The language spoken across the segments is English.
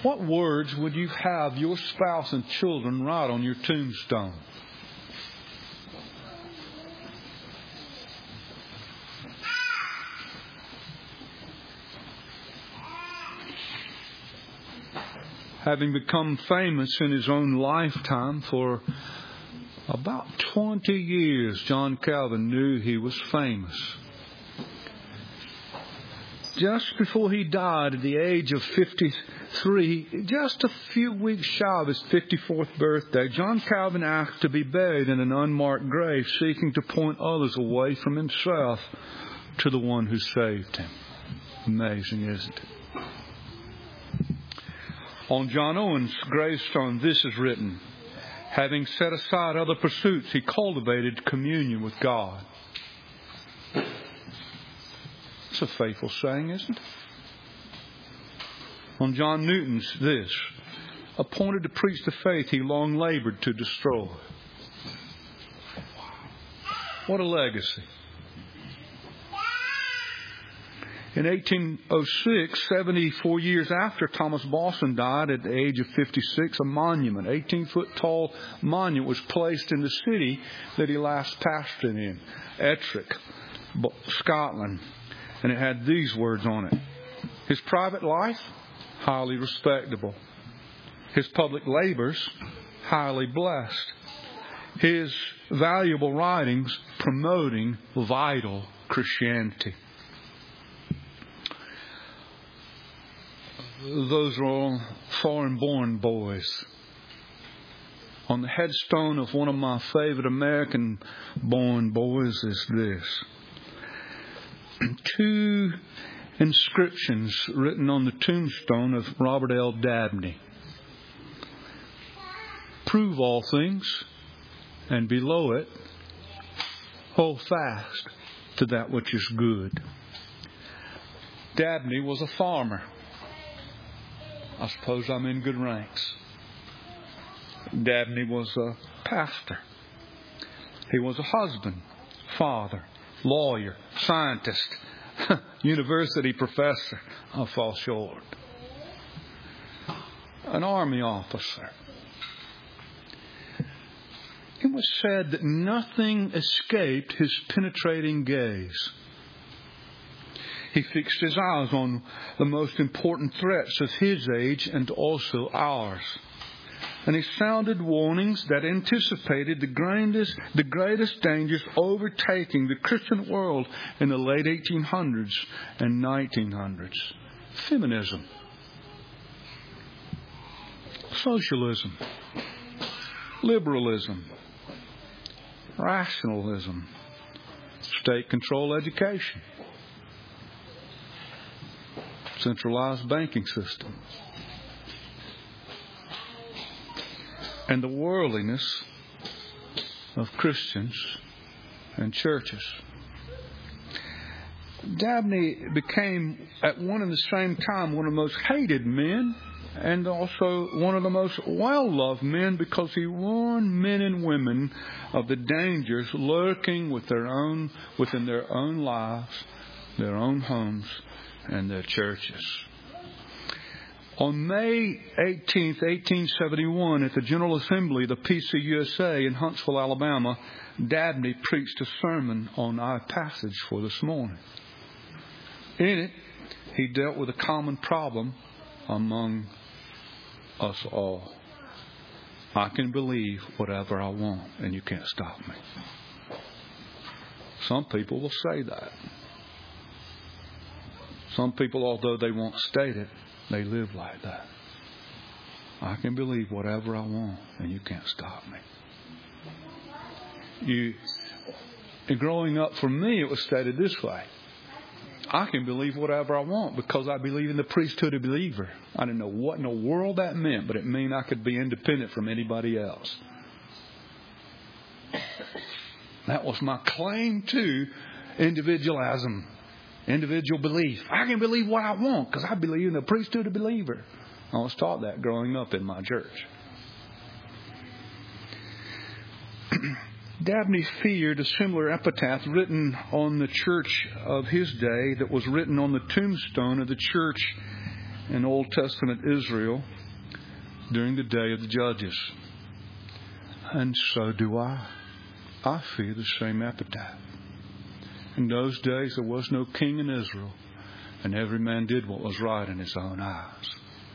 What words would you have your spouse and children write on your tombstone? Having become famous in his own lifetime for about 20 years, John Calvin knew he was famous. Just before he died at the age of 53, just a few weeks shy of his 54th birthday, John Calvin asked to be buried in an unmarked grave, seeking to point others away from himself to the one who saved him. Amazing, isn't it? On John Owen's gravestone, this is written: having set aside other pursuits, he cultivated communion with God. It's a faithful saying, isn't it? On John Newton's, this: appointed to preach the faith he long labored to destroy. What a legacy. In 1806, 74 years after Thomas Boston died at the age of 56, a monument, 18-foot tall monument, was placed in the city that he last pastored in, Ettrick, Scotland. And it had these words on it: his private life, highly respectable. His public labors, highly blessed. His valuable writings, promoting vital Christianity. Those are all foreign-born boys. On the headstone of one of my favorite American-born boys is this: 2 inscriptions written on the tombstone of Robert L. Dabney. Prove all things, and below it, hold fast to that which is good. Dabney was a farmer. I suppose I'm in good ranks. Dabney was a pastor. He was a husband, father, lawyer, scientist, university professor. I fall short. An army officer. It was said that nothing escaped his penetrating gaze. He fixed his eyes on the most important threats of his age and also ours. And he sounded warnings that anticipated the greatest dangers overtaking the Christian world in the late 1800s and 1900s. Feminism, socialism, liberalism, rationalism, state-controlled education, centralized banking system, and the worldliness of Christians and churches. Dabney became, at one and the same time, one of the most hated men and also one of the most well-loved men, because he warned men and women of the dangers lurking within their own lives, their own homes, and their churches. On May 18th, 1871, at the General Assembly of the PCUSA in Huntsville, Alabama, Dabney preached a sermon on our passage for this morning. In it, he dealt with a common problem among us all. I can believe whatever I want, and you can't stop me. Some people will say that. Some people, although they won't state it, they live like that. I can believe whatever I want, and you can't stop me. Growing up, for me, it was stated this way: I can believe whatever I want because I believe in the priesthood of believer. I didn't know what in the world that meant, but it meant I could be independent from anybody else. That was my claim to individualism. Individual belief. I can believe what I want because I believe in the priesthood of believer. I was taught that growing up in my church. Dabney feared a similar epitaph written on the church of his day that was written on the tombstone of the church in Old Testament Israel during the day of the judges. And so do I. I feel the same appetite. In those days there was no king in Israel, and every man did what was right in his own eyes.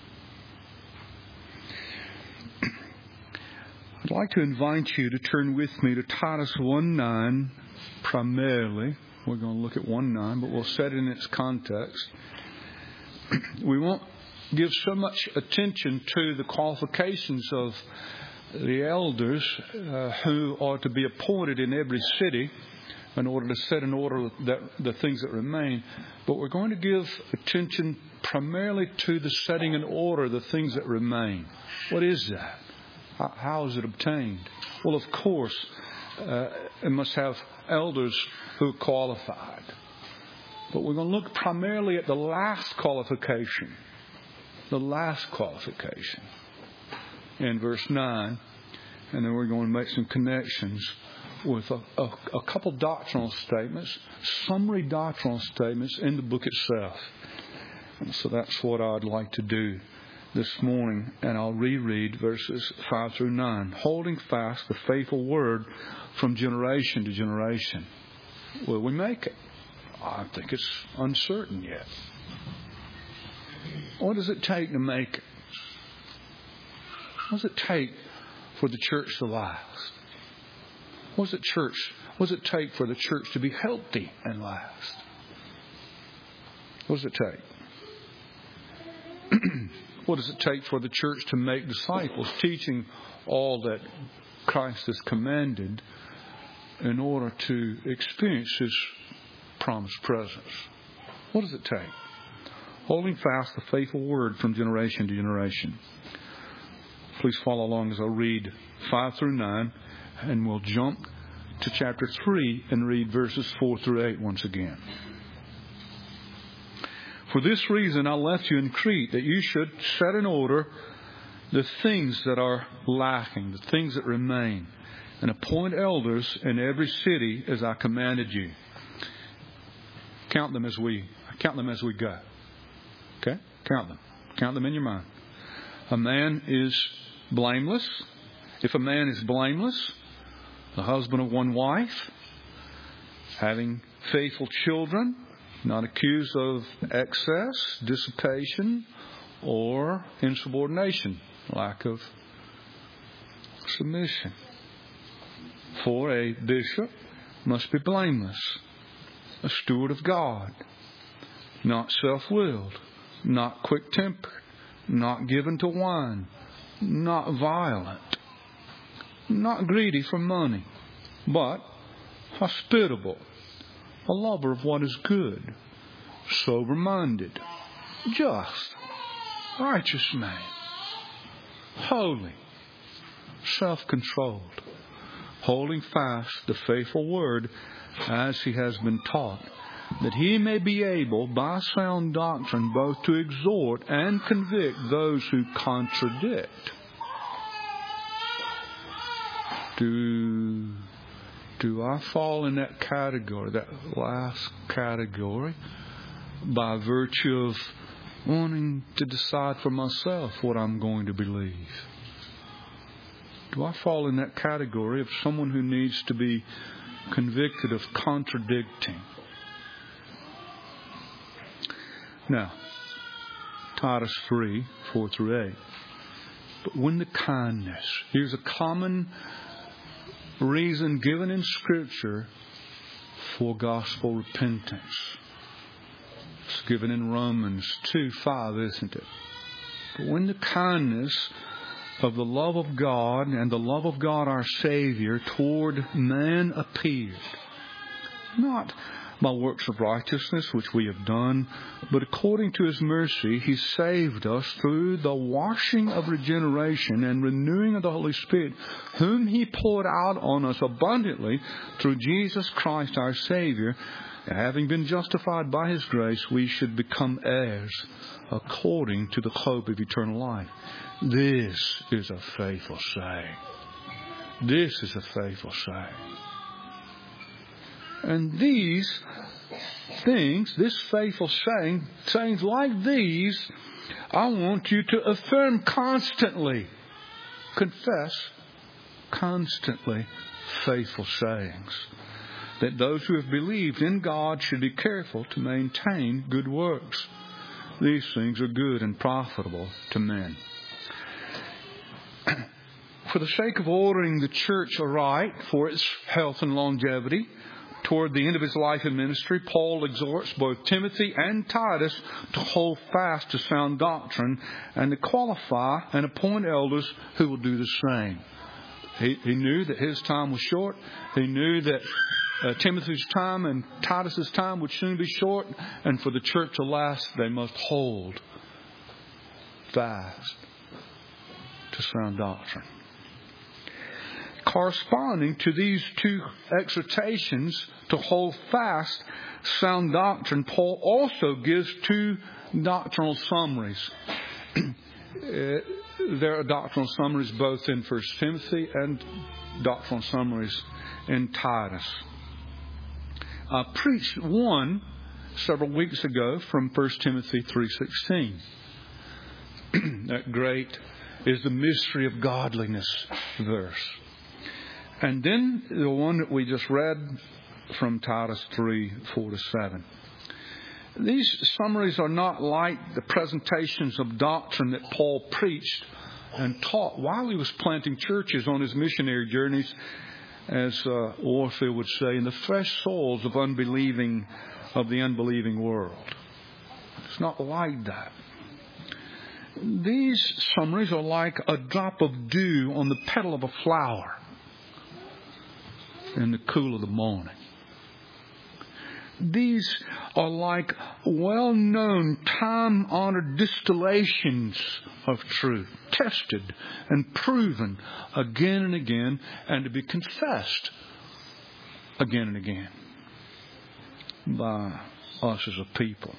I'd like to invite you to turn with me to Titus 1:9 primarily. We're going to look at 1:9, but we'll set it in its context. We won't give so much attention to the qualifications of the elders who are to be appointed in every city in order to set in order the things that remain. But we're going to give attention primarily to the setting in order the things that remain. What is that? How is it obtained? Well, of course, it must have elders who are qualified. But we're going to look primarily at the last qualification. The last qualification in verse 9. And then we're going to make some connections with a couple doctrinal statements, summary doctrinal statements in the book itself. And so that's what I'd like to do this morning. And I'll reread verses 5 through 9. Holding fast the faithful word from generation to generation. Will we make it? I think it's uncertain yet. What does it take to make it? What does it take for the church to last? What does it take for the church to be healthy and last? What does it take? What does it take for the church to make disciples, teaching all that Christ has commanded in order to experience His promised presence? What does it take? Holding fast the faithful word from generation to generation. Please follow along as I read 5 through 9, and we'll jump to chapter 3 and read verses 4 through 8 once again. For this reason I left you in Crete, that you should set in order the things that are lacking, the things that remain, and appoint elders in every city as I commanded you. Count them as we go. Okay? Count them. Count them in your mind. A man is blameless. If a man is blameless, the husband of one wife, having faithful children, not accused of excess, dissipation, or insubordination, lack of submission. For a bishop must be blameless, a steward of God, not self-willed, not quick-tempered, not given to wine, not violent, not greedy for money, but hospitable, a lover of what is good, sober-minded, just, righteous man, holy, self-controlled, holding fast the faithful word as he has been taught, that he may be able by sound doctrine both to exhort and convict those who contradict. Do I fall in that category, that last category, by virtue of wanting to decide for myself what I'm going to believe? Do I fall in that category of someone who needs to be convicted of contradicting? Now, Titus 3, 4 through 8. But when the kindness, here's a common reason given in Scripture for gospel repentance. It's given in Romans 2:5, isn't it? But when the kindness of the love of God and the love of God our Savior toward man appeared, not by works of righteousness which we have done, but according to His mercy He saved us through the washing of regeneration and renewing of the Holy Spirit, whom He poured out on us abundantly through Jesus Christ our Savior. Having been justified by His grace, we should become heirs according to the hope of eternal life. This is a faithful saying. This is a faithful saying. And these things, this faithful saying, sayings like these, I want you to affirm constantly, confess constantly faithful sayings, that those who have believed in God should be careful to maintain good works. These things are good and profitable to men. For the sake of ordering the church aright for its health and longevity, toward the end of his life and ministry, Paul exhorts both Timothy and Titus to hold fast to sound doctrine and to qualify and appoint elders who will do the same. He knew that his time was short. He knew that Timothy's time and Titus's time would soon be short. And for the church to last, they must hold fast to sound doctrine. Corresponding to these two exhortations to hold fast sound doctrine, Paul also gives two doctrinal summaries. There are doctrinal summaries both in 1 Timothy and doctrinal summaries in Titus. I preached one several weeks ago from 1 Timothy 3:16. That great is the mystery of godliness verse. And then the one that we just read from Titus 3:4-7. These summaries are not like the presentations of doctrine that Paul preached and taught while he was planting churches on his missionary journeys, as Warfield would say, in the fresh soils of the unbelieving world. It's not like that. These summaries are like a drop of dew on the petal of a flower in the cool of the morning. These are like well-known, time-honored distillations of truth, tested and proven again and again, and to be confessed again and again by us as a people.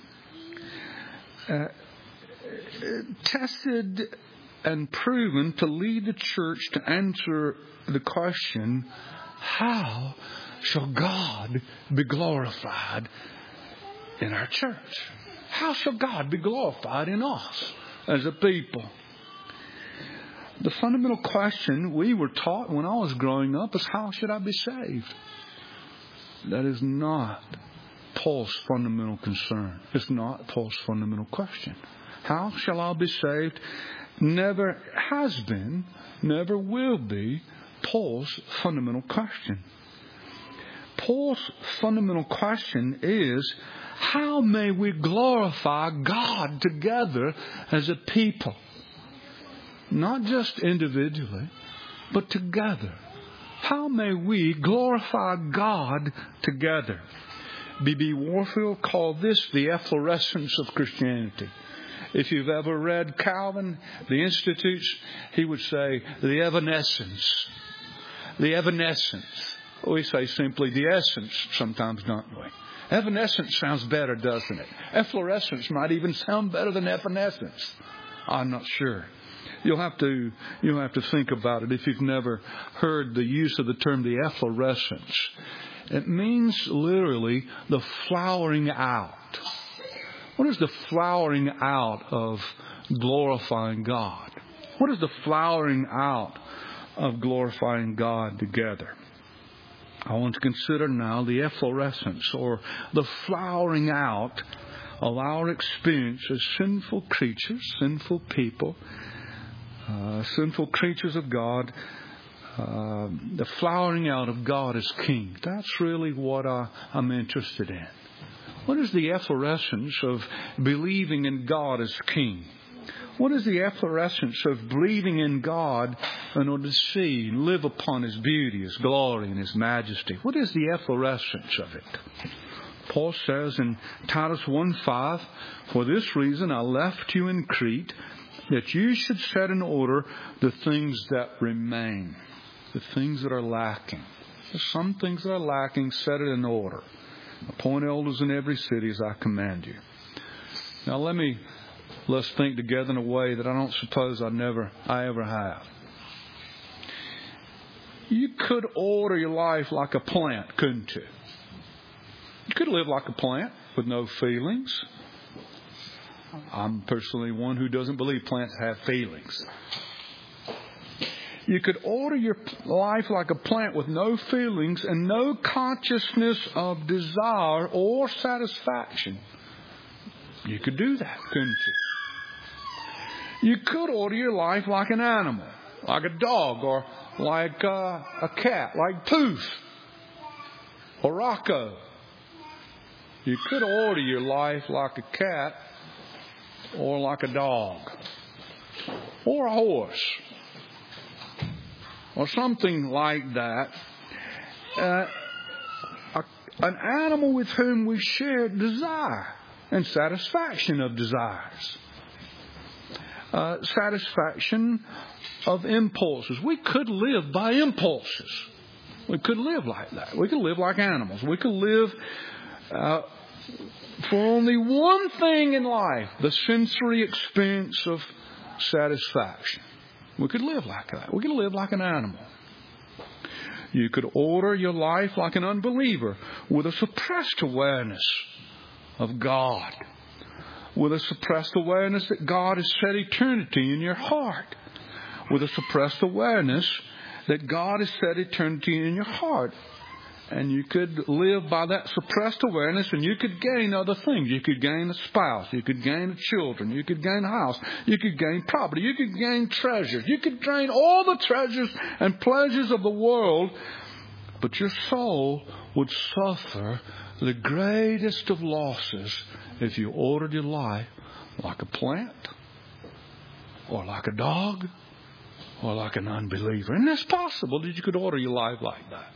Tested and proven to lead the church to answer the question, how shall God be glorified in our church? How shall God be glorified in us as a people? The fundamental question we were taught when I was growing up is, how should I be saved? That is not Paul's fundamental concern. It's not Paul's fundamental question. How shall I be saved? Never has been, never will be Paul's fundamental question. Paul's fundamental question is, how may we glorify God together as a people? Not just individually, but together. How may we glorify God together? B.B. Warfield called this the efflorescence of Christianity. If you've ever read Calvin, the Institutes, he would say the evanescence. The evanescence. We say simply the essence sometimes, don't we? Evanescence sounds better, doesn't it? Efflorescence might even sound better than evanescence. I'm not sure. You'll have to think about it if you've never heard the use of the term the efflorescence. It means literally the flowering out. What is the flowering out of glorifying God? What is the flowering out of glorifying God together? I want to consider now the efflorescence, or the flowering out of our experience as sinful creatures, sinful people, sinful creatures of God, the flowering out of God as King. That's really what I'm interested in. What is the efflorescence of believing in God as King? What is the efflorescence of believing in God in order to see and live upon His beauty, His glory, and His majesty? What is the efflorescence of it? Paul says in Titus 1:5, "For this reason I left you in Crete, that you should set in order the things that remain," the things that are lacking. There's some things that are lacking, set it in order. Appoint elders in every city as I command you. Now let's think together in a way that I don't suppose I ever have. You could order your life like a plant, couldn't you? You could live like a plant with no feelings. I'm personally one who doesn't believe plants have feelings. You could order your life like a plant with no feelings and no consciousness of desire or satisfaction. You could do that, couldn't you? You could order your life like an animal, like a dog, or like a cat, like Poof or Rocco. You could order your life like a cat or like a dog or a horse or something like that. An animal with whom we share desire and satisfaction of desires. Satisfaction of impulses. We could live by impulses. We could live like that. We could live like animals. We could live for only one thing in life, the sensory experience of satisfaction. We could live like that. We could live like an animal. You could order your life like an unbeliever with a suppressed awareness of God, with a suppressed awareness that God has set eternity in your heart, with a suppressed awareness that God has set eternity in your heart. And you could live by that suppressed awareness, and you could gain other things. You could gain a spouse. You could gain children. You could gain a house. You could gain property. You could gain treasures. You could gain all the treasures and pleasures of the world. But your soul would suffer the greatest of losses if you ordered your life like a plant, or like a dog, or like an unbeliever. And it's possible that you could order your life like that.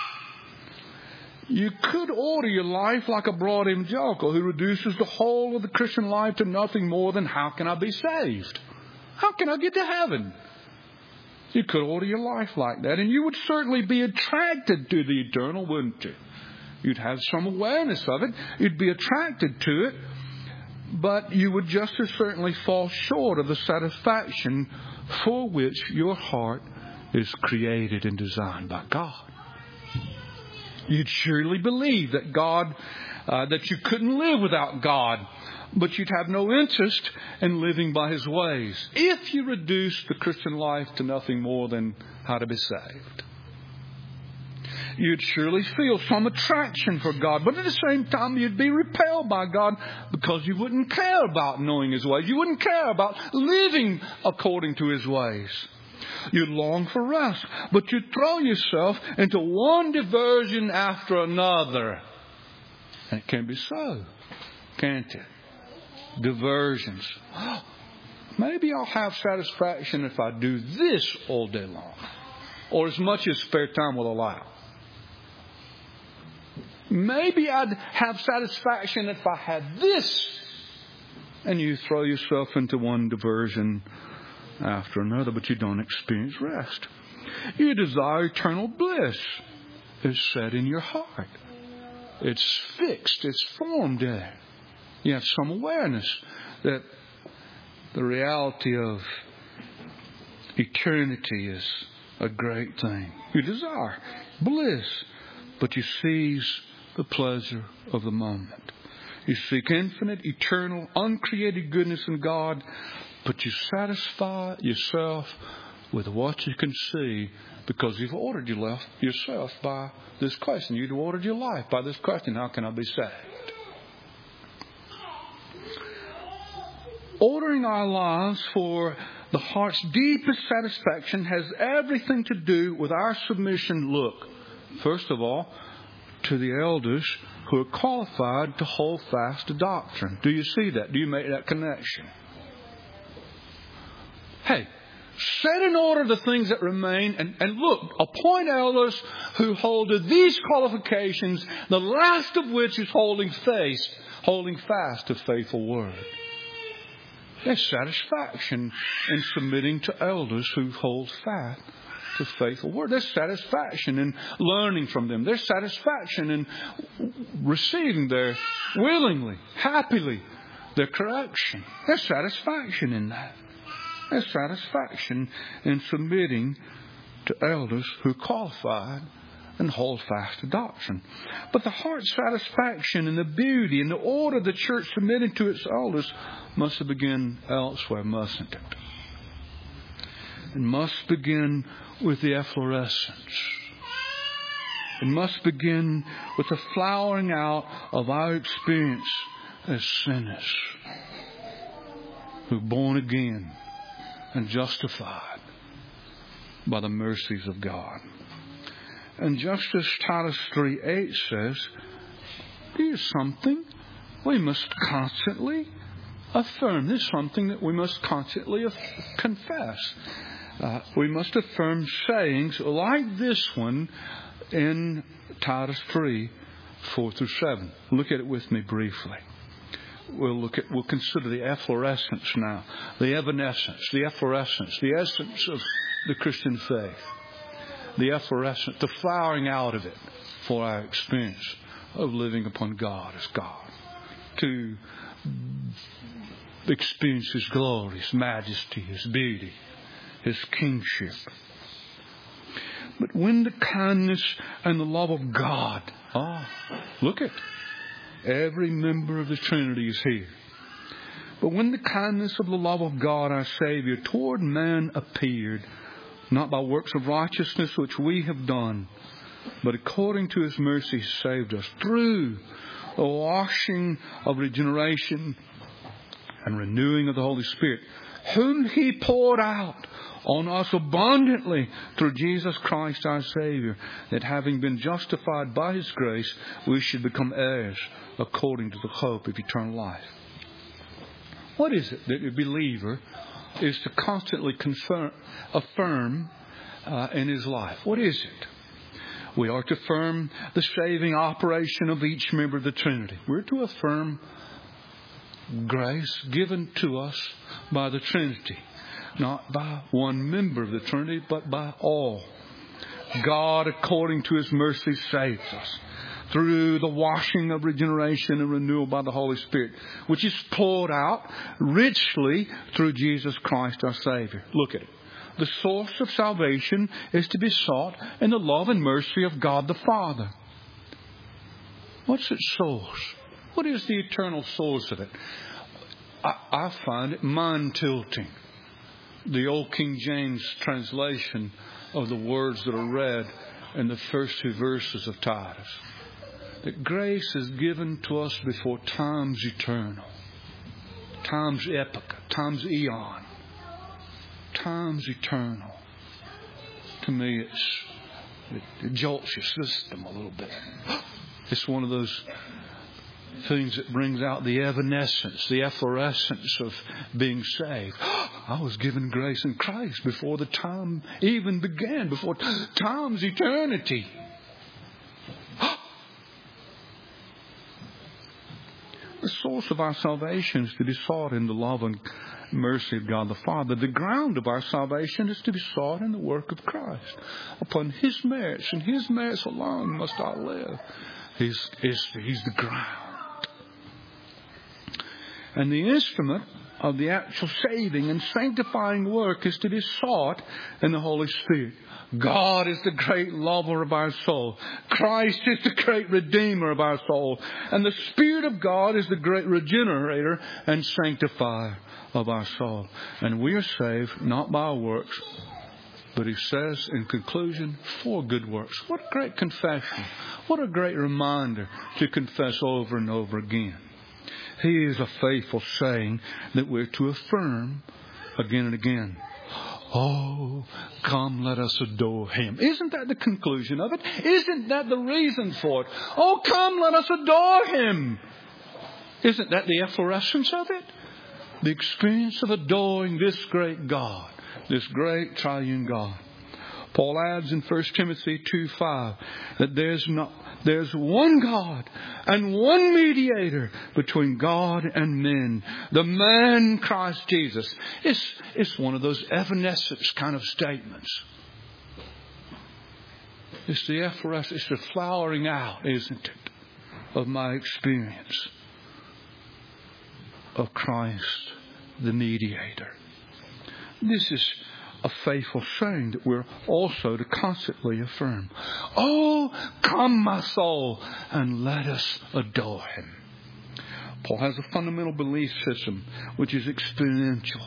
You could order your life like a broad evangelical who reduces the whole of the Christian life to nothing more than, how can I be saved? How can I get to heaven? You could order your life like that, and you would certainly be attracted to the eternal, wouldn't you? You'd have some awareness of it. You'd be attracted to it, but you would just as certainly fall short of the satisfaction for which your heart is created and designed by God. You'd surely believe that God, that you couldn't live without God, but you'd have no interest in living by His ways if you reduced the Christian life to nothing more than how to be saved. You'd surely feel some attraction for God, but at the same time you'd be repelled by God because you wouldn't care about knowing His ways. You wouldn't care about living according to His ways. You'd long for rest, but you'd throw yourself into one diversion after another. And it can be so, can't it? Diversions. Maybe I'll have satisfaction if I do this all day long, or as much as spare time will allow. Maybe I'd have satisfaction if I had this. And you throw yourself into one diversion after another, but you don't experience rest. You desire eternal bliss. It's set in your heart. It's fixed. It's formed there. You have some awareness that the reality of eternity is a great thing. You desire bliss, but you seize the pleasure of the moment. You seek infinite, eternal, uncreated goodness in God, but you satisfy yourself with what you can see because you've ordered yourself by this question. You've ordered your life by this question: how can I be saved? Ordering our lives for the heart's deepest satisfaction has everything to do with our submission, first of all, to the elders who are qualified to hold fast to doctrine. Do you see that? Do you make that connection? Hey, set in order the things that remain, and appoint elders who hold to these qualifications, the last of which is holding fast to faithful word. There's satisfaction in submitting to elders who hold fast to faithful word. There's satisfaction in learning from them. There's satisfaction in receiving willingly, happily, their correction. There's satisfaction in that. There's satisfaction in submitting to elders who are qualified and hold fast to doctrine. But the heart satisfaction and the beauty and the order the church submitting to its elders must begin elsewhere, mustn't it? It must begin with the efflorescence. It must begin with the flowering out of our experience as sinners who are born again and justified by the mercies of God. And just as Titus 3:8 says, here's something we must constantly affirm. This is something that we must constantly confess. We must affirm sayings like this one in Titus 3:4-7. Look at it with me briefly. We'll consider the efflorescence now, the evanescence, the efflorescence, the essence of the Christian faith, the efflorescence, the flowering out of it for our experience of living upon God as God, to experience His glory, His majesty, His beauty, His kingship. But when the kindness and the love of God, look at every member of the Trinity is here. But when the kindness of the love of God our Savior toward man appeared, not by works of righteousness which we have done, but according to His mercy saved us through the washing of regeneration and renewing of the Holy Spirit, whom He poured out on us abundantly through Jesus Christ our Savior, that having been justified by His grace, we should become heirs according to the hope of eternal life. What is it that a believer is to constantly affirm in his life? What is it? We are to affirm the saving operation of each member of the Trinity. We're to affirm grace given to us by the Trinity. Not by one member of the Trinity, but by all. God, according to His mercy, saves us through the washing of regeneration and renewal by the Holy Spirit, which is poured out richly through Jesus Christ our Savior. Look at it. The source of salvation is to be sought in the love and mercy of God the Father. What's its source? What is the eternal source of it? I find it mind-tilting. The old King James translation of the words that are read in the first two verses of Titus. That grace is given to us before time's eternal, time's epoch, time's eon, time's eternal. To me, it jolts your system a little bit. It's one of those things that brings out the evanescence, the efflorescence of being saved. I was given grace in Christ before the time even began, before time's eternity. The source of our salvation is to be sought in the love and mercy of God the Father. The ground of our salvation is to be sought in the work of Christ. Upon His merits and His merits alone must I live. He's the ground. And the instrument of the actual saving and sanctifying work is to be sought in the Holy Spirit. God is the great lover of our soul. Christ is the great redeemer of our soul. And the Spirit of God is the great regenerator and sanctifier of our soul. And we are saved not by our works, but He says in conclusion, for good works. What a great confession. What a great reminder to confess over and over again. He is a faithful saying that we're to affirm again and again. Oh, come, let us adore Him. Isn't that the conclusion of it? Isn't that the reason for it? Oh, come, let us adore Him. Isn't that the efflorescence of it? The experience of adoring this great God, this great triune God. Paul adds in 1 Timothy 2:5 that there's one God and one mediator between God and men, the man Christ Jesus. It's one of those evanescence kind of statements. It's the efflorescence, it's the flowering out, isn't it, of my experience of Christ, the mediator. This is a faithful saying that we're also to constantly affirm. Oh, come, my soul, and let us adore Him. Paul has a fundamental belief system which is experiential.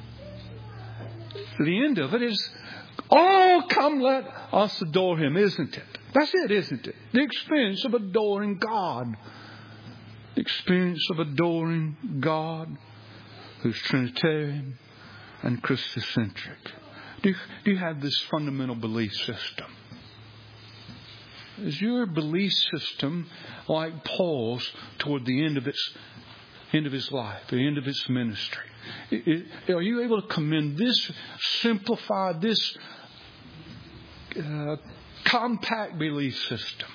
The end of it is, oh, come, let us adore Him, isn't it? That's it, isn't it? The experience of adoring God. The experience of adoring God who's Trinitarian and Christocentric. Do you have this fundamental belief system? Is your belief system like Paul's toward the end of his life, the end of his ministry? Are you able to commend this simplified, this compact belief system?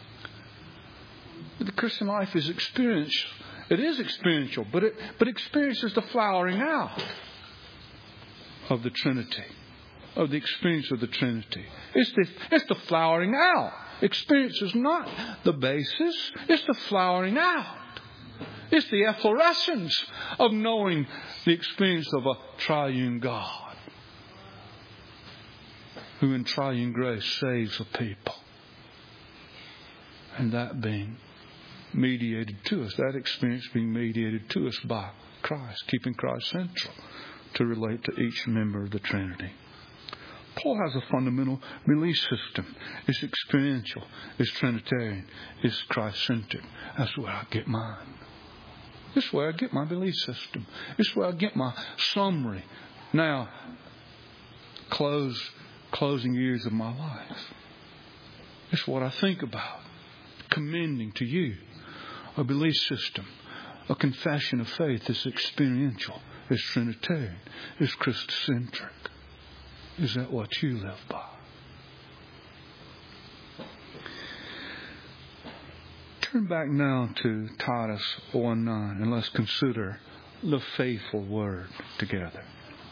The Christian life is experiential. It is experiential, but experience is the flowering out of the Trinity, of the experience of the Trinity. It's the flowering out. Experience is not the basis. It's the flowering out. It's the efflorescence of knowing the experience of a triune God who in triune grace saves a people. And that being mediated to us, that experience being mediated to us by Christ, keeping Christ central to relate to each member of the Trinity. Paul has a fundamental belief system. It's experiential. It's Trinitarian. It's Christ-centered. That's where I get mine. This is where I get my belief system. This is where I get my summary. Now, closing years of my life. This is what I think about. Commending to you a belief system, a confession of faith that's experiential, is Trinitarian, is Christocentric. Is that what you live by? Turn back now to Titus 1:9 and let's consider the faithful word together.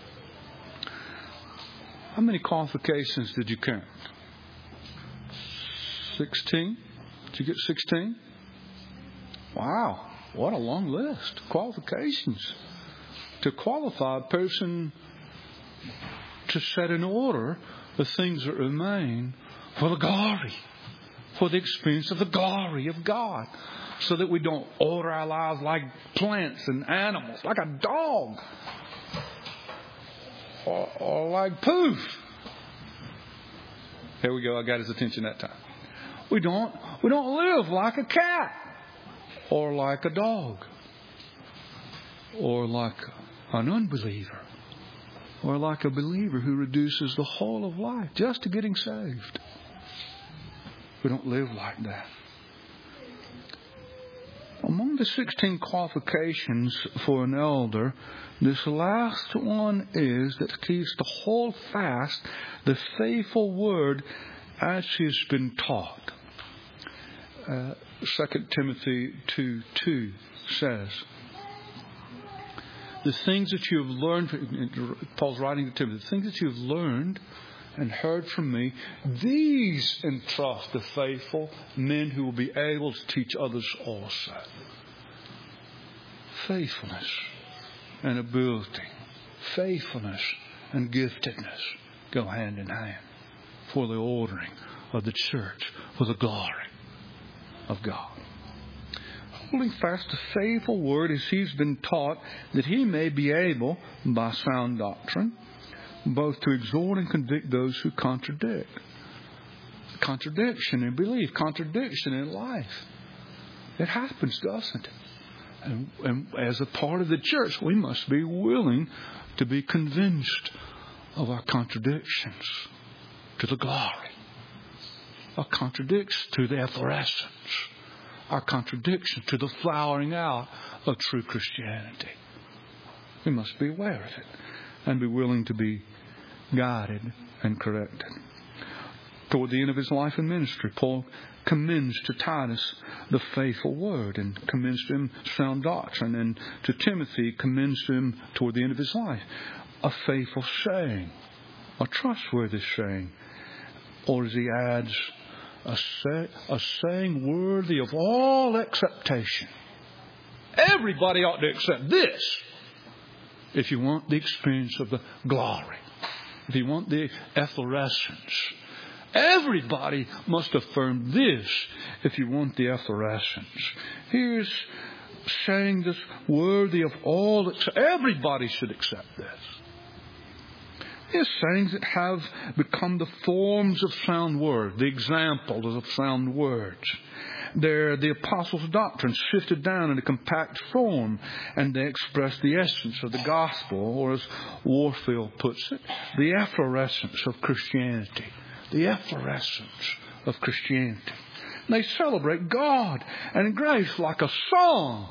How many qualifications did you count? 16? Did you get 16? Wow, what a long list. Qualifications. To qualify a person to set in order the things that remain for the glory, for the experience of the glory of God, so that we don't order our lives like plants and animals, like a dog, or like poof. Here we go. I got his attention that time. We don't live like a cat, or like a dog, or like an unbeliever, or like a believer who reduces the whole of life just to getting saved. We don't live like that. Among the 16 qualifications for an elder, this last one is that he's to hold fast the faithful word as he has been taught. 2 Timothy 2:2 says, the things that you have learned, Paul's writing to Timothy, the things that you have learned and heard from me, these entrust to faithful men who will be able to teach others also. Faithfulness and ability, faithfulness and giftedness go hand in hand for the ordering of the church, for the glory of God. Holding fast the faithful word as he's been taught, that he may be able, by sound doctrine, both to exhort and convict those who contradict. Contradiction in belief, contradiction in life. It happens, doesn't it? And as a part of the church, we must be willing to be convinced of our contradictions to the glory. Our contradictions to the efflorescence. Our contradiction to the flowering out of true Christianity. We must be aware of it and be willing to be guided and corrected. Toward the end of his life and ministry, Paul commends to Titus the faithful word and commends to him sound doctrine, and to Timothy commends to him toward the end of his life a faithful saying, a trustworthy saying, or as he adds, a saying worthy of all acceptation. Everybody ought to accept this if you want the experience of the glory if you want the efflorescence, everybody must affirm this if you want the efflorescence. Here's saying this worthy of all. Everybody should accept this. Here's sayings that have become the forms of sound words, the examples of sound words. They're the apostles' doctrines sifted down in a compact form, and they express the essence of the gospel, or as Warfield puts it, the efflorescence of Christianity. The efflorescence of Christianity. And they celebrate God and grace like a song.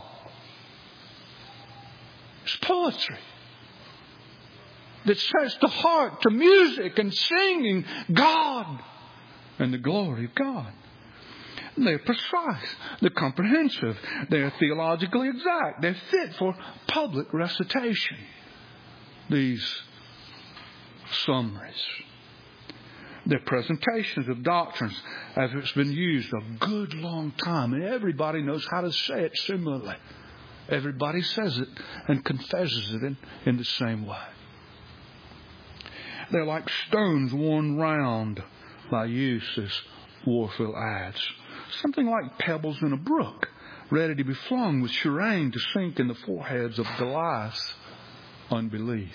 It's poetry that sets the heart to music and singing God and the glory of God. They're precise. They're comprehensive. They're theologically exact. They're fit for public recitation. These summaries. They're presentations of doctrines as it's been used a good long time. And everybody knows how to say it similarly. Everybody says it and confesses it in the same way. They're like stones worn round by use, as Warfield adds. Something like pebbles in a brook, ready to be flung with shirang to sink in the foreheads of Goliath's unbelief.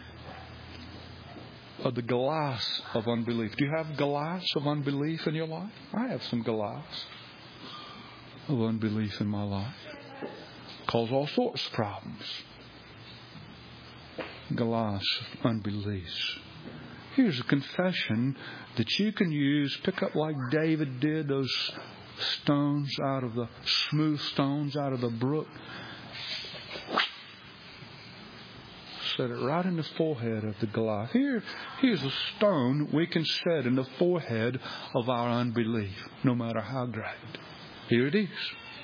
Of the Goliaths of unbelief. Do you have Goliaths of unbelief in your life? I have some Goliaths of unbelief in my life. Cause all sorts of problems. Goliaths of unbelief. Here's a confession that you can use. Pick up like David did, those stones out of the smooth stones out of the brook. Set it right in the forehead of the Goliath. Here's a stone we can set in the forehead of our unbelief, no matter how great. Here it is.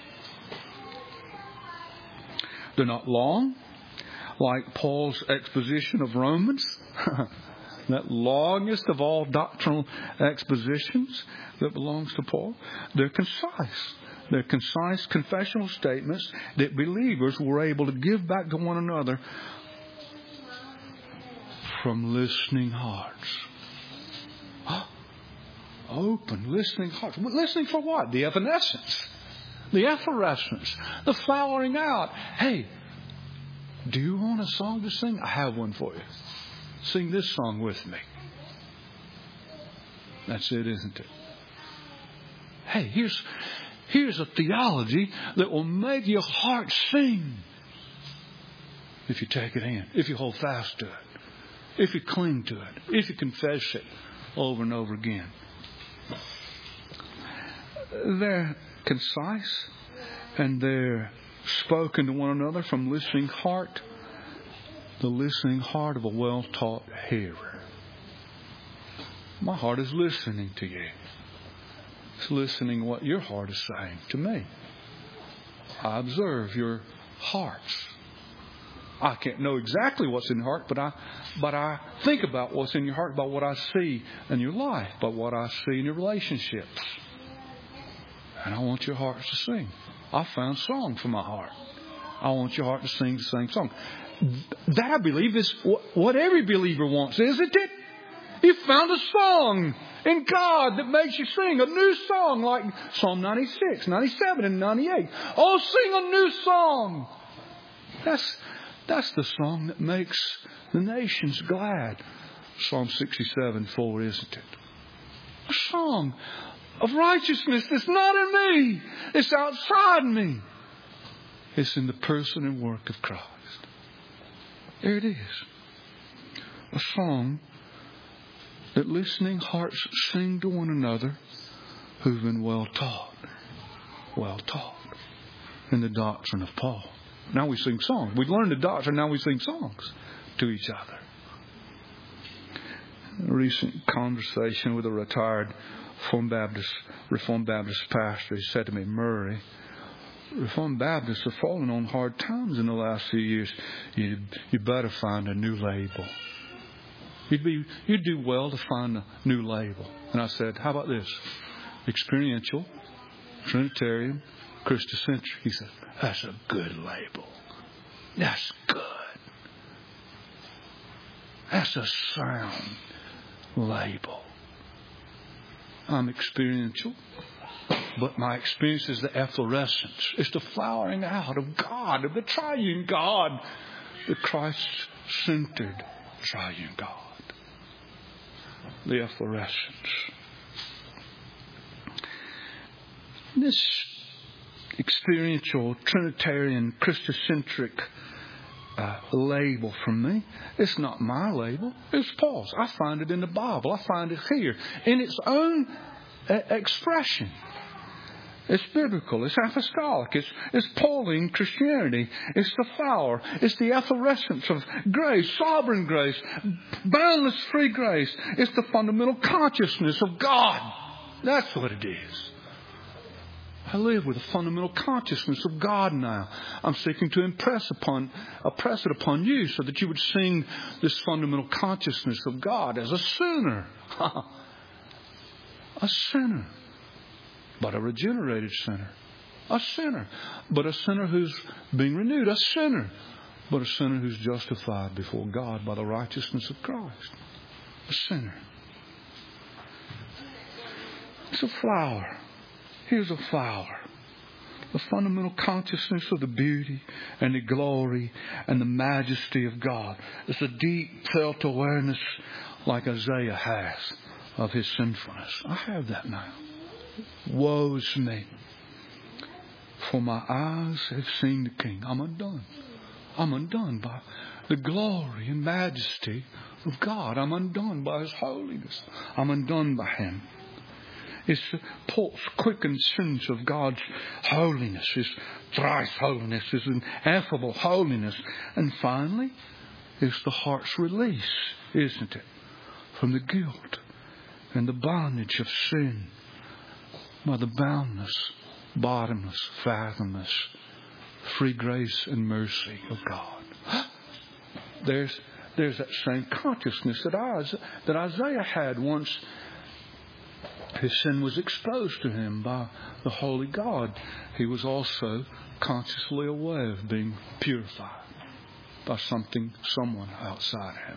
They're not long, like Paul's exposition of Romans. That longest of all doctrinal expositions that belongs to Paul. They're concise. They're concise confessional statements that believers were able to give back to one another from listening hearts. Open, listening hearts. Listening for what? The evanescence. The efflorescence. The flowering out. Hey, do you want a song to sing? I have one for you. Sing this song with me. That's it, isn't it? Hey, here's a theology that will make your heart sing. If you take it in. If you hold fast to it. If you cling to it. If you confess it over and over again. They're concise. And they're spoken to one another from listening heart. The listening heart of a well-taught hearer. My heart is listening to you. It's listening what your heart is saying to me. I observe your hearts. I can't know exactly what's in your heart, but I think about what's in your heart, about what I see in your life, about what I see in your relationships. And I want your hearts to sing. I found song for my heart. I want your heart to sing the same song. That, I believe, is what every believer wants, isn't it? You found a song in God that makes you sing a new song like Psalm 96, 97, and 98. Oh, sing a new song. That's the song that makes the nations glad. Psalm 67:4, isn't it? A song of righteousness that's not in me. It's outside me. It's in the person and work of Christ. There it is. A song that listening hearts sing to one another who've been well taught in the doctrine of Paul. Now we sing songs. We've learned the doctrine, now we sing songs to each other. A recent conversation with a retired Reformed Baptist pastor, he said to me, "Murray, Reformed Baptists have fallen on hard times in the last few years. You better find a new label. You'd do well to find a new label." And I said, "How about this? Experiential, Trinitarian, Christocentric." He said, "That's a good label. That's good. That's a sound label. I'm experiential, but my experience is the efflorescence. It's the flowering out of God, of the triune God, the Christ-centered triune God. The efflorescence. This experiential, Trinitarian, Christocentric label from me, it's not my label, it's Paul's. I find it in the Bible. I find it here in its own expression. It's biblical. It's apostolic. It's Pauline Christianity. It's the flower. It's the efflorescence of grace, sovereign grace, boundless free grace. It's the fundamental consciousness of God. That's what it is. I live with a fundamental consciousness of God now. I'm seeking to impress it upon you so that you would sing this fundamental consciousness of God as a sinner. A sinner. But a regenerated sinner. A sinner. But a sinner who's being renewed. A sinner. But a sinner who's justified before God by the righteousness of Christ. A sinner. It's a flower. Here's a flower. The fundamental consciousness of the beauty and the glory and the majesty of God. It's a deep felt awareness like Isaiah has of his sinfulness. I have that now. Woe is me. For my eyes have seen the King. I'm undone. I'm undone by the glory and majesty of God. I'm undone by His holiness. I'm undone by Him. It's the pulse quickened sense of God's holiness, His thrice holiness, His ineffable holiness. And finally, it's the heart's release, isn't it? From the guilt and the bondage of sin by the boundless, bottomless, fathomless, free grace and mercy of God. There's that same consciousness that Isaiah had once his sin was exposed to him by the holy God. He was also consciously aware of being purified by someone outside him.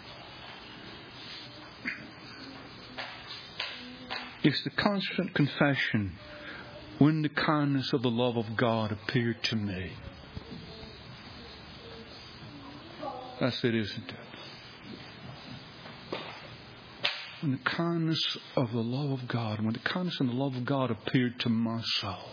It's the constant confession, when the kindness of the love of God appeared to me. That's it, isn't it? When the kindness of the love of God, when the kindness and the love of God appeared to my soul,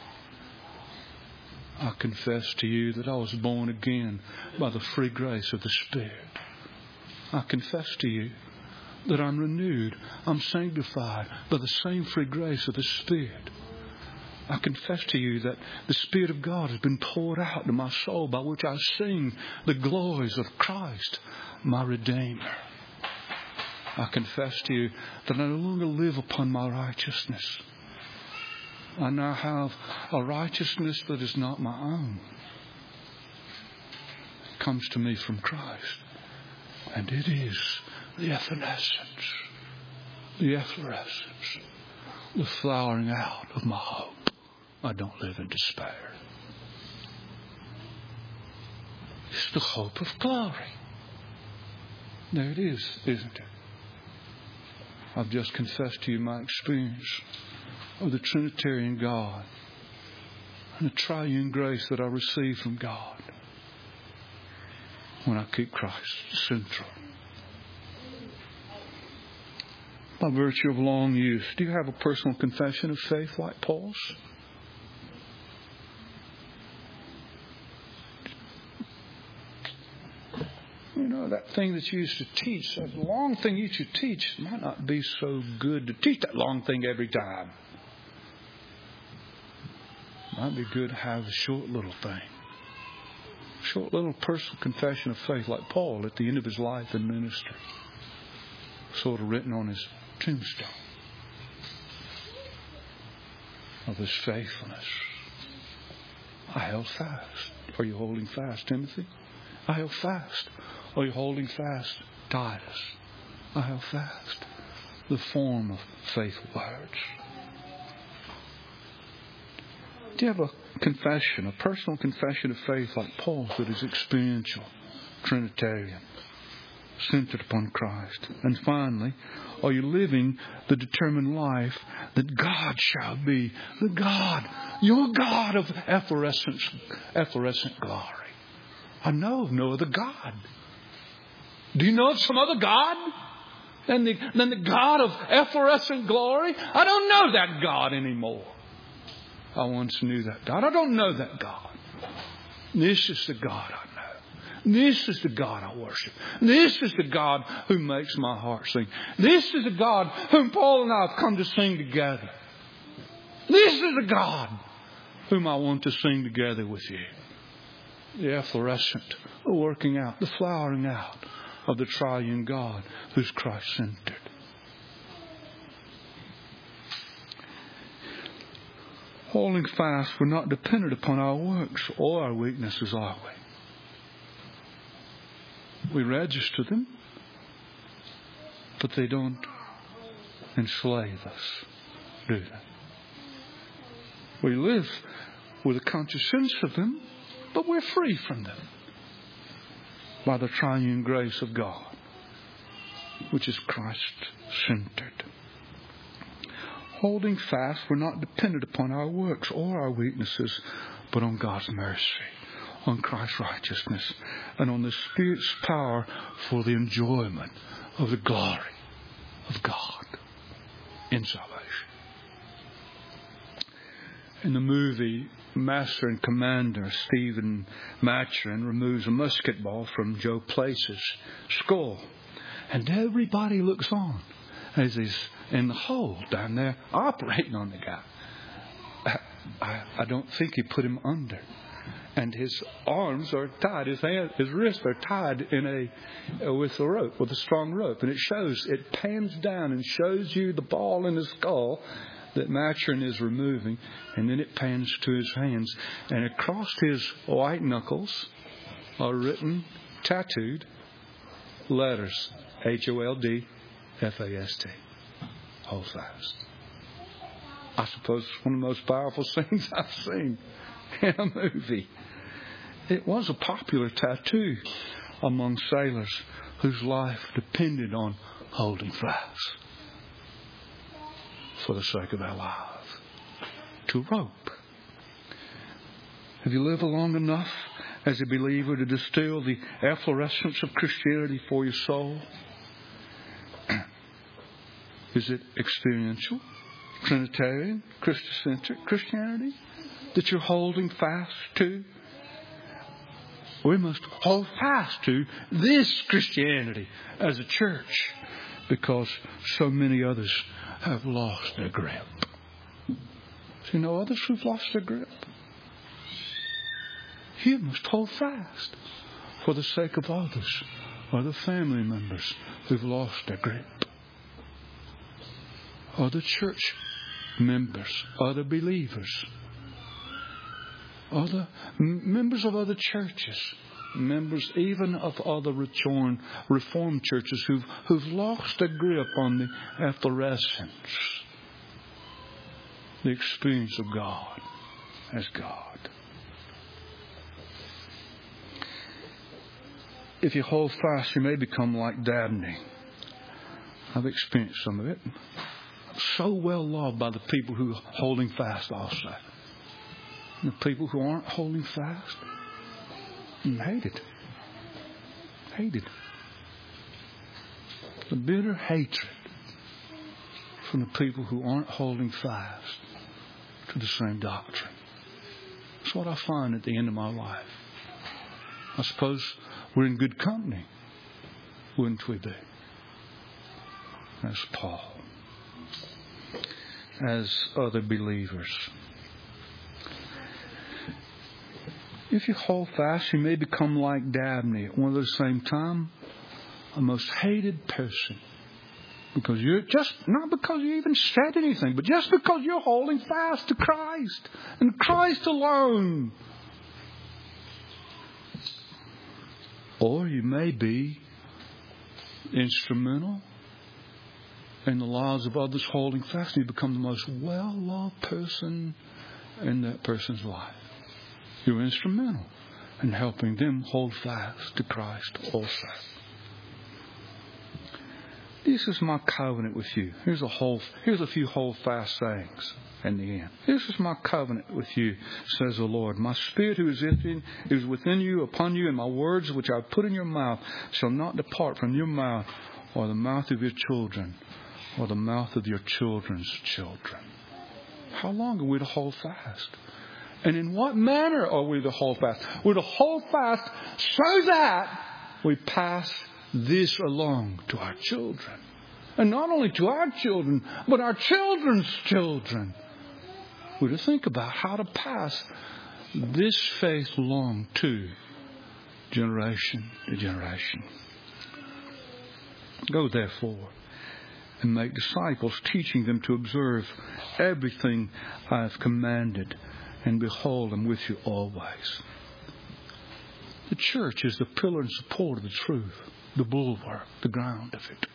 I confess to you that I was born again by the free grace of the Spirit. I confess to you that I'm renewed, I'm sanctified by the same free grace of the Spirit. I confess to you that the Spirit of God has been poured out into my soul, by which I sing the glories of Christ, my Redeemer. I confess to you that I no longer live upon my righteousness. I now have a righteousness that is not my own. It comes to me from Christ. And it is the efflorescence, the flowering out of my hope. I don't live in despair. It's the hope of glory. There it is, isn't it? I've just confessed to you my experience of the Trinitarian God and the triune grace that I receive from God when I keep Christ central. By virtue of long use, do you have a personal confession of faith like Paul's? You know, that thing that you used to teach, that long thing you should teach, might not be so good to teach that long thing every time. Might be good to have a short little thing. Short little personal confession of faith like Paul at the end of his life and ministry. Sort of written on his tombstone. Of his faithfulness. I held fast. Are you holding fast, Timothy? I held fast. Are you holding fast, Titus? I held fast. The form of faithful words. Do you have a confession, a personal confession of faith like Paul's that is experiential, Trinitarian? centered upon Christ? And finally, are you living the determined life that God shall be the God, your God of efflorescent glory? I know of no other God. Do you know of some other God than the God of efflorescent glory? I don't know that God anymore. I once knew that God. I don't know that God. This is the God I know. This is the God I worship. This is the God who makes my heart sing. This is the God whom Paul and I have come to sing together. This is the God whom I want to sing together with you. The efflorescent, the working out, the flowering out of the triune God who's Christ-centered. Holding fast, we're not dependent upon our works or our weaknesses, are we? We register them, but they don't enslave us, do they? We live with a conscious sense of them, but we're free from them by the triune grace of God, which is Christ-centered. Holding fast, we're not dependent upon our works or our weaknesses, but on God's mercy, on Christ's righteousness, and on the Spirit's power for the enjoyment of the glory of God in salvation. In the movie Master and Commander, Stephen Maturin removes a musket ball from Joe Place's skull, and everybody looks on as he's in the hole down there operating on the guy. I don't think he put him under. And his arms are tied, his wrists are tied with a rope, with a strong rope. And it pans down and shows you the ball in his skull that Maturin is removing. And then it pans to his hands. And across his white knuckles are written, tattooed letters, HOLDFAST. Hold fast. I suppose it's one of the most powerful scenes I've seen in a movie. It was a popular tattoo among sailors whose life depended on holding fast for the sake of their lives. To rope. Have you lived long enough as a believer to distill the efflorescence of Christianity for your soul? Is it experiential, Trinitarian, Christocentric Christianity that you're holding fast to? We must hold fast to this Christianity as a church because so many others have lost their grip. Do you know others who've lost their grip? You must hold fast for the sake of others, other family members who've lost their grip. Other church members, other believers, other members of other churches, members even of other Reformed churches who've lost their grip on the efflorescence, the experience of God as God. If you hold fast, you may become like Dabney. I've experienced some of it. So well loved by the people who are holding fast also. And the people who aren't holding fast, hated. Hated. The bitter hatred from the people who aren't holding fast to the same doctrine. That's what I find at the end of my life. I suppose we're in good company, wouldn't we be? As Paul. As other believers. If you hold fast, you may become like Dabney at one and the same time, a most hated person. Because you're just, not because you even said anything, but just because you're holding fast to Christ and Christ alone. Or you may be instrumental in the lives of others holding fast, and you become the most well-loved person in that person's life. You're instrumental in helping them hold fast to Christ also. This is my covenant with you. Here's a few hold fast sayings in the end. This is my covenant with you, says the Lord. My spirit who is within you, upon you, and my words which I have put in your mouth shall not depart from your mouth, or the mouth of your children, or the mouth of your children's children. How long are we to hold fast? And in what manner are we to hold fast? We're to hold fast so that we pass this along to our children. And not only to our children, but our children's children. We're to think about how to pass this faith along to generation to generation. Go therefore and make disciples, teaching them to observe everything I have commanded. And behold, I'm with you always. The church is the pillar and support of the truth, the bulwark, the ground of it.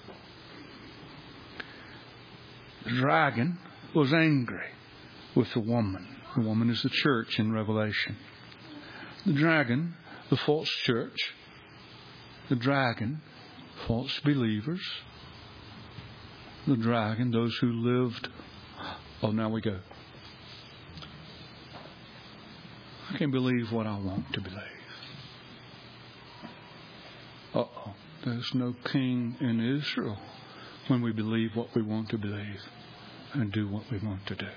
The dragon was angry with the woman. The woman is the church in Revelation. The dragon, the false church. The dragon, false believers. The dragon, those who lived. Oh, now we go. I can believe what I want to believe. There's no king in Israel when we believe what we want to believe and do what we want to do.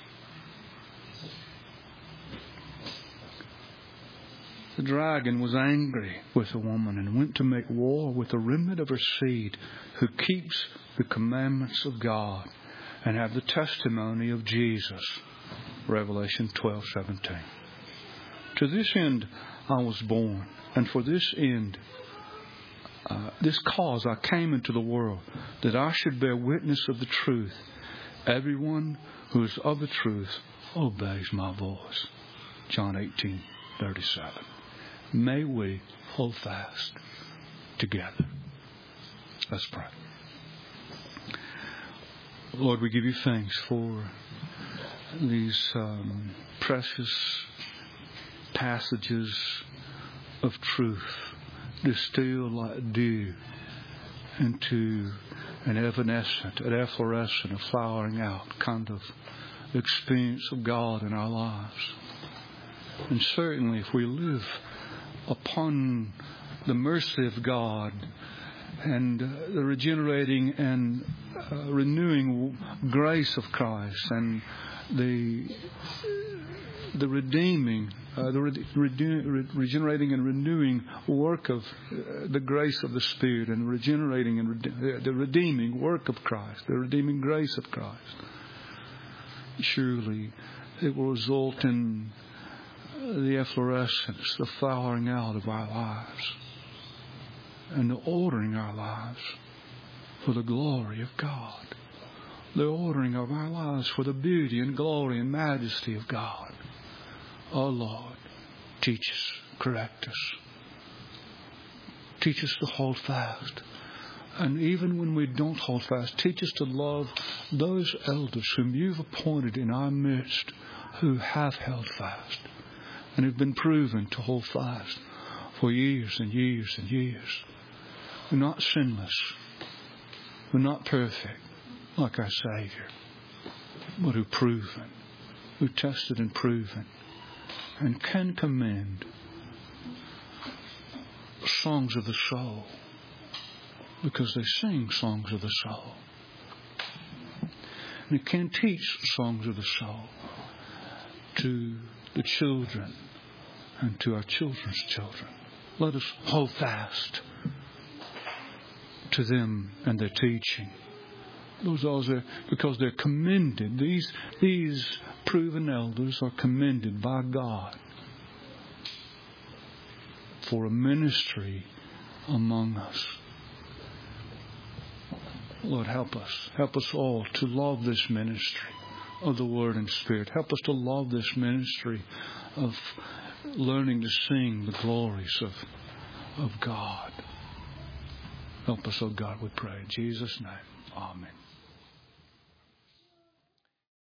The dragon was angry with the woman and went to make war with the remnant of her seed who keeps the commandments of God and have the testimony of Jesus. Revelation 12:17. To this end I was born, and for this end, this cause I came into the world, that I should bear witness of the truth. Everyone who is of the truth obeys my voice. John 18:37. May we hold fast together. Let's pray. Lord, we give you thanks for these precious passages of truth distilled like dew into an evanescent, an efflorescent, a flowering out kind of experience of God in our lives. And certainly if we live upon the mercy of God and the regenerating and renewing grace of Christ and the redeeming, regenerating and renewing work of the grace of the Spirit and regenerating and the redeeming work of Christ, the redeeming grace of Christ, surely it will result in the efflorescence, the flowering out of our lives and the ordering our lives for the glory of God, the ordering of our lives for the beauty and glory and majesty of God. Oh Lord, teach us, correct us. Teach us to hold fast. And even when we don't hold fast, teach us to love those elders whom you've appointed in our midst who have held fast and have been proven to hold fast for years and years and years. We're not sinless. We're not perfect like our Savior, but who proven, who tested and proven, and can commend songs of the soul because they sing songs of the soul. And it can teach songs of the soul to the children and to our children's children. Let us hold fast to them and their teaching. Those are because they're commended. These proven elders are commended by God for a ministry among us. Lord, help us. Help us all to love this ministry of the Word and Spirit. Help us to love this ministry of learning to sing the glories of God. Help us, oh God, we pray. In Jesus' name, amen.